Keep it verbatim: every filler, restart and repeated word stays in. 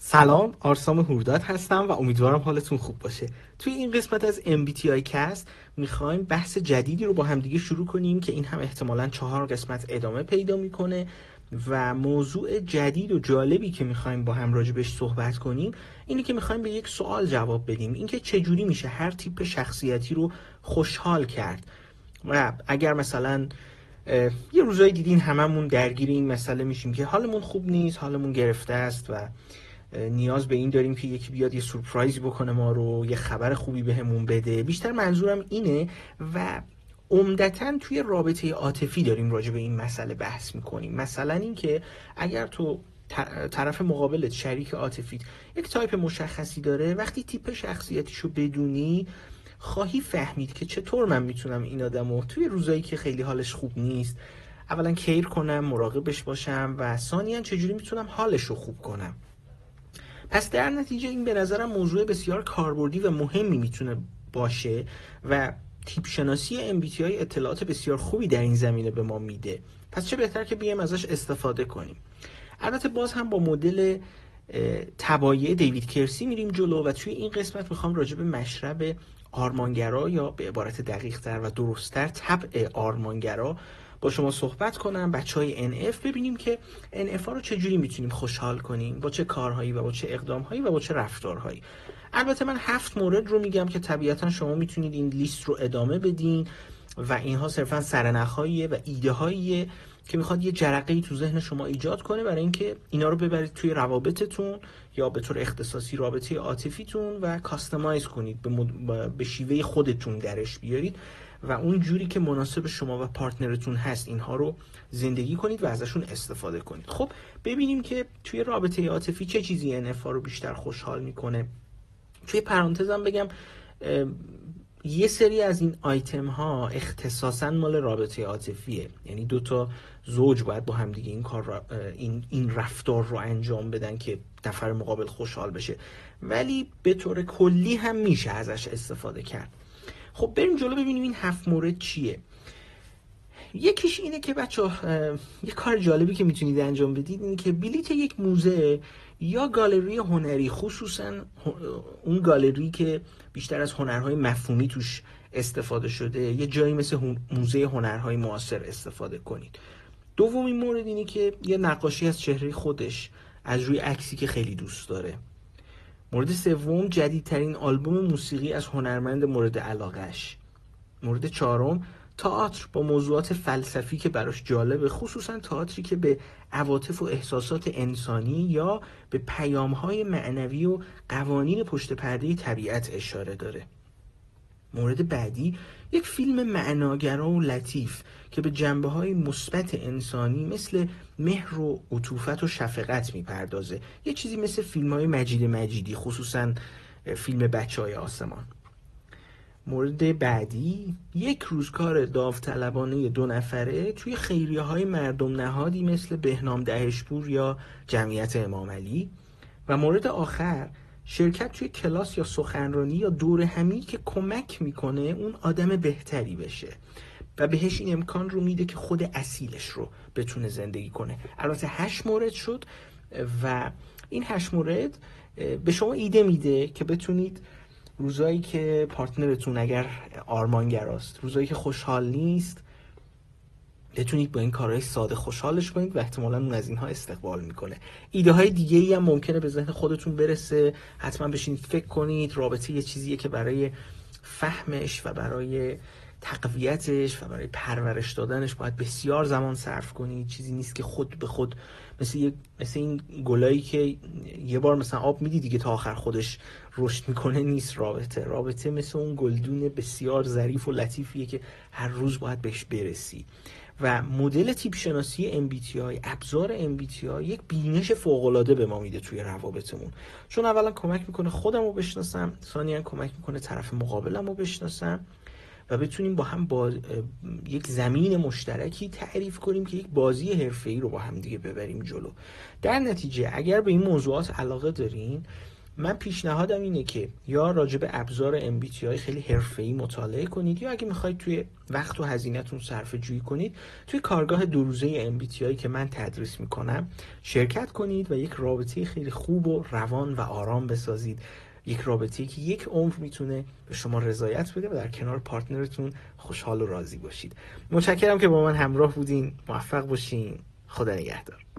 سلام، آرسام هورداد هستم و امیدوارم حالتون خوب باشه. توی این قسمت از ام بی تی آی کست میخوایم بحث جدیدی رو با هم دیگه شروع کنیم که این هم احتمالاً چهار قسمت ادامه پیدا میکنه و موضوع جدید و جالبی که میخوایم با هم راجبش صحبت کنیم اینی که میخوایم به یک سوال جواب بدیم، اینکه چجوری میشه هر تیپ شخصیتی رو خوشحال کرد. و اگر مثلا یه روزایی دیدین هممون درگیر این مسئله میشیم که حالمون خوب نیست، حالمون گرفته است و نیاز به این داریم که یکی بیاد یه سورپرایزی بکنه ما رو، یه خبر خوبی بهمون بده. بیشتر منظورم اینه و عمدتاً توی رابطه عاطفی داریم راجع به این مسئله بحث میکنیم. مثلا این که اگر تو طرف مقابلت، شریک عاطفیت، یک تایپ مشخصی داره، وقتی تیپ شخصیتیشو بدونی خواهی فهمید که چطور من میتونم این آدمو توی روزایی که خیلی حالش خوب نیست اولا کیر کنم، مراقبش باشم و ثانیاً چجوری میتونم حالش رو خوب کنم. پس در نتیجه این به نظرم موضوع بسیار کاربردی و مهمی میتونه باشه و تیپ شناسی ام بی تی آی اطلاعات بسیار خوبی در این زمینه به ما میده. پس چه بهتر که بیایم ازش استفاده کنیم. البته باز هم با مدل تبایع دیوید کرسی میریم جلو و توی این قسمت میخوام راجع به مشرب آرمانگرا یا به عبارت دقیق تر و درست‌تر طبع آرمانگرا با شما صحبت کنم. بچه های ان اف ببینیم که ان اف ها رو چجوری میتونیم خوشحال کنیم، با چه کارهایی و با چه اقدامهایی و با چه رفتارهایی. البته من هفت مورد رو میگم که طبیعتا شما میتونید این لیست رو ادامه بدین و اینها صرفا سرنخ‌هاییه و ایده‌هاییه که میخواد یه جرقه‌ای تو ذهن شما ایجاد کنه برای اینکه اینا رو ببرید توی روابطتون یا به طور اختصاصی رابطه عاطفیتون و کاستماایز کنید، به, مد... به شیوه خودتون درش بیارید و اون جوری که مناسب شما و پارتنرتون هست اینها رو زندگی کنید و ازشون استفاده کنید. خب ببینیم که توی رابطه عاطفی چه چیزی ان اف رو بیشتر خوشحال میکنه. توی پرانتزم بگم یه سری از این آیتم ها اختصاصاً مال رابطه عاطفیه، یعنی دو تا زوج باید با هم دیگه این کار را، این این رفتار رو انجام بدن که نفر مقابل خوشحال بشه، ولی به طور کلی هم میشه ازش استفاده کرد. خب بریم جلو ببینیم این هفت مورد چیه. یکیش اینه که بچه یه کار جالبی که میتونید انجام بدید اینه که بلیت یک موزه یا گالری هنری، خصوصا اون گالری که بیشتر از هنرهای مفهومی توش استفاده شده، یه جایی مثل موزه هنرهای معاصر استفاده کنید. دومین مورد اینه که یه نقاشی از چهره خودش از روی عکسی که خیلی دوست داره. مورد سوم جدیدترین آلبوم موسیقی از هنرمند مورد علاقهش. مورد چهارم تئاتر با موضوعات فلسفی که براش جالبه، خصوصا تئاتری که به عواطف و احساسات انسانی یا به پیام‌های معنوی و قوانین پشت پرده طبیعت اشاره داره. مورد بعدی یک فیلم معناگرا و لطیف که به جنبه‌های مثبت انسانی مثل مهر و عطوفت و شفقت میپردازه، یه چیزی مثل فیلم‌های مجید مجیدی، خصوصا فیلم بچه‌های آسمان. مورد بعدی یک روزکار داوطلبانه دو نفره توی خیریه‌های مردم نهادی مثل بهنام دهشپور یا جمعیت امام علی. و مورد آخر شرکت توی کلاس یا سخنرانی یا دوره همی که کمک میکنه اون آدم بهتری بشه و بهش این امکان رو میده که خود اصیلش رو بتونه زندگی کنه. البته هشت مورد شد و این هشت مورد به شما ایده میده که بتونید روزایی که پارتنرتون اگر آرمانگراست، روزایی که خوشحال نیست، بتونید با این کارهای ساده خوشحالش کنید و احتمالاً اون از اینها استقبال میکنه. ایده های دیگه ای هم ممکنه به ذهن خودتون برسه، حتما بشینید فکر کنید. رابطه یه چیزیه که برای فهمش و برای تقویتش و برای پرورش دادنش باید بسیار زمان صرف کنید. چیزی نیست که خود به خود مثل یه مثل این گلایی که یه بار مثلا آب میدی دیگه تا آخر خودش رشد میکنه نیست. رابطه رابطه مثل اون گلدون بسیار ظریف و لطیفیه که هر روز باید بهش برسی. و مدل تیپ شناسی ام بی تی آی، ابزار ام بی تی آی، یک بینش فوق‌العاده به ما میده توی روابطمون، چون اولا کمک میکنه خودم رو بشناسم، ثانیاً کمک میکنه طرف مقابلم رو بشناسم و بتونیم با هم با یک زمین مشترکی تعریف کنیم که یک بازی حرفه‌ای رو با هم دیگه ببریم جلو. در نتیجه اگر به این موضوعات علاقه دارین، من پیشنهادم اینه که یا راجع به ابزار ام بی تی آی خیلی حرفه‌ای مطالعه کنید، یا اگه میخواید توی وقت و هزینه‌تون صرفه جویی کنید، توی کارگاه دو روزه ام بی تی آی که من تدریس میکنم شرکت کنید و یک رابطه خیلی خوب و روان و آرام بسازید. یک رابطه‌ای که یک عمر میتونه به شما رضایت بده و در کنار پارتنرتون خوشحال و راضی باشید. متشکرم که با من همراه بودین. موفق باشین. خدا نگهدار.